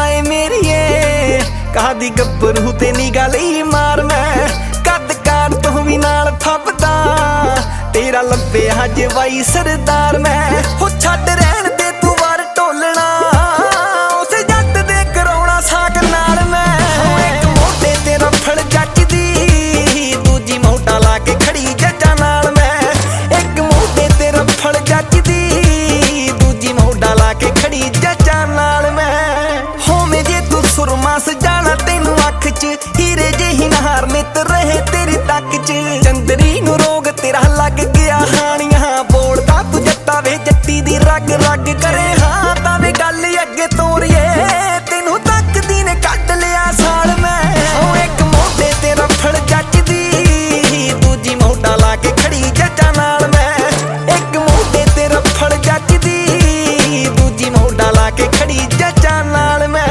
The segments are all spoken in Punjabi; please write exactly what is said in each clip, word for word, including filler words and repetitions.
ਏ ਮੇਰੀਏ ਕਾਦੀ ਗੱਭਰੂ ਤੇ ਨਿਗਾ ਲਈ ਮਾਰ ਮੈਂ ਕੱਦ ਕਾਰ ਤੂੰ ਵੀ ਨਾਲ ਫੱਬਦਾ ਤੇਰਾ ਲੱਭਿਆ ਜਵਾਈ ਸਰਦਾਰ ਮੈਂ ਹੋ ਛੱਡ ਰਹਿਣ ਦੇ ਤੂੰ ਵਾਰ ਢੋਲਣਾ ਉਸੇ ਜੱਟ ਦੇ ਕਰਾਉਣਾ ਸਾਕ ਨਾਲ ਮੈਂ ਇੱਕ ਮੋਢੇ ਤੇ ਰਫੜ ਜੱਜਦੀ ਦੂਜੀ ਮੋਢਾ ਲਾ ਕੇ ਖੜੀ ਜੱਜਾਂ ਨਾਲ ਮੈਂ ਇੱਕ ਮੋਢੇ ਤੇ ਰਫੜ ਜੱਜਦੀ ਦੂਜੀ ਮੋਢਾ ਲਾ ਕੇ ਖੜੀ ਜੱਜਾਂ ਨਾਲ ਮੈਂ ਹੋਵੇਂ ਜੇ ਤੂੰ ਸੁਰਮਾ ਸਜਾਣਾ ਤੈਨੂੰ ਅੱਖ 'ਚ ਹੀਰੇ ਜਿਹੀ ਨਹਾਰ ਨਿੱਤ ਰਹੇ ਤੇਰੀ ਤੱਕ 'ਚ ਚੰਦਰੀ ਨੂੰ ਰੋਗ ਤੇਰਾ ਲੱਗ ਗਿਆ ਹਾਣੀਆਂ ਬੋਲਦਾ ਤੂੰ ਜੱਟਾ ਵੇ ਜੱਟੀ ਦੀ ਰਗ ਰਗ ਕਰੇ ਹਾਂ ਤਾਂ ਵੇ ਗੱਲ ਅੱਗੇ ਤੋਰੀਏ ਤੈਨੂੰ ਤੱਕਦੀ ਨੇ ਕੱਢ ਲਿਆ ਸਾਲ ਮੈਂ ਹੋ ਇੱਕ ਮੋਢੇ ਤੇ ਰਫੜ ਜੱਜਦੀ ਦੂਜੀ ਮੋਢਾ ਲਾ ਕੇ ਖੜੀ ਜੱਜਾਂ ਨਾਲ ਮੈਂ ਇੱਕ ਮੋਢੇ ਤੇ ਰਫੜ ਜੱਜਦੀ ਦੂਜੀ ਮੋਢਾ ਲਾ ਕੇ ਖੜੀ ਜੱਜਾਂ ਨਾਲ ਮੈਂ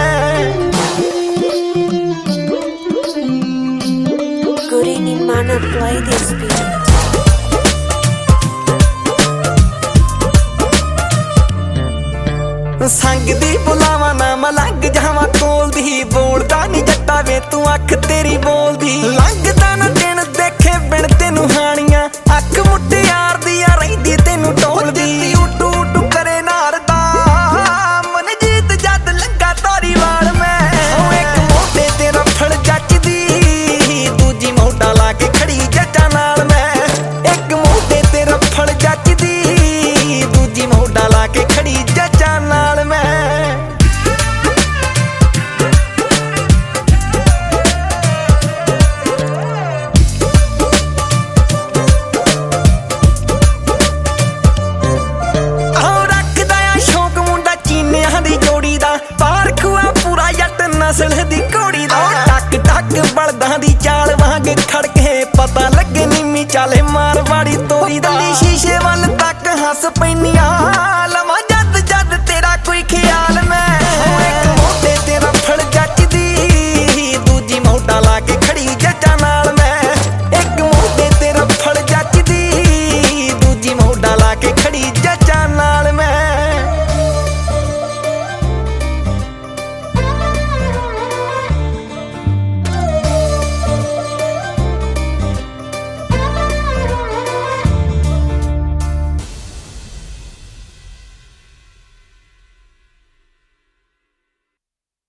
Gurini Mana play this beat. ਸੰਗ ਦੀ ਬੁਲਾਵਾ ਨਾ ਮਲੰਗ ਜਾਵਾਂ ਕੋਲ ਦੀ ਬੋਲਦਾ ਨੀ ਜੱਟਾ ਵੇ ਤੂੰ ਅੱਖ ਤੇਰੀ ਬੋਲਦੀ ਲੰਘਦਾ ਨਾ ਦਿਨ ਦੇਖੇ ਬਿਨ ਤੈਨੂੰ ਹਾਣੀਆਂ ਅੱਖ ਮੁੱਟਿਆਰ ਦੀ ਆ ਰਹਿੰਦੀ ਤੈਨੂੰ ਟੋਲਦੀ ਉਟੂ ਉਟੂ ਕਰੇ ਨਾਰ ਦਾ ਮਨਜੀਤ ਜਦ ਲੱਗਾ ਤਾਰੀ ਵਾਰ ਮੈਂ ਇੱਕ ਮੋਢੇ ਤੇ ਰਫੜ ਜੱਜਦੀ ਦੂਜੀ ਮੋਢਾ ਲਾ ਕੇ ਖੜੀ ਜੱਜਾਂ ਨਾਲ ਮੈਂ ਇੱਕ ਮੋਢੇ ਤੇ ਰਫੜ ਜੱਜਦੀ ਦੂਜੀ ਮੋਢਾ ਲਾ ਕੇ ਖੜੀ ਜੱਜਾਂ ਨਾਲ ਮੈਂ ਆਹ ਰੱਖਦਾ ਆ ਸ਼ੌਕ ਮੁੰਡਾ ਚੀਨਿਆਂ ਦੀ ਜੋੜੀ ਦਾ ਪਾਰਖੂਆ ਪੂਰਾ ਜੱਟ ਨਸਲ ਦੀ ਘੋੜੀ ਦਾ ਟੱਕ ਟੱਕ ਬਲਦਾਂ ਦੀ ਚਾਲ ਵਾਂਗ ਖੜਕੇ ਪਤਾ ਲੱਗੇ ਨੀਵੀਂ ਚਾਲੇ